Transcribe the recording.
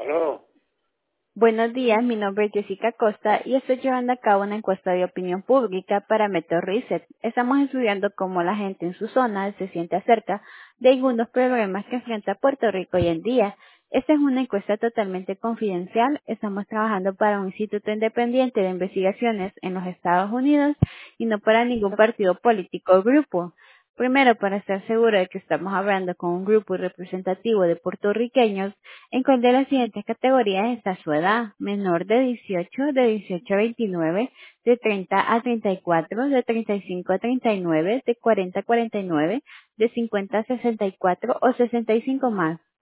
Aló. Buenos días, mi nombre es Jessica Costa y estoy llevando a cabo una encuesta de opinión pública para Meteo Reset. Estamos estudiando cómo la gente en su zona se siente acerca de algunos problemas que enfrenta Puerto Rico hoy en día. Esta es una encuesta totalmente confidencial. Estamos trabajando para un instituto independiente de investigaciones en los Estados Unidos y no para ningún partido político o grupo. Primero, para estar seguro de que estamos hablando con un grupo representativo de puertorriqueños, ¿en cuál de las siguientes categorías está su edad? Menor de 18, de 18 a 29, de 30 a 34, de 35 a 39, de 40 a 49, de 50 a 64 o 65 más.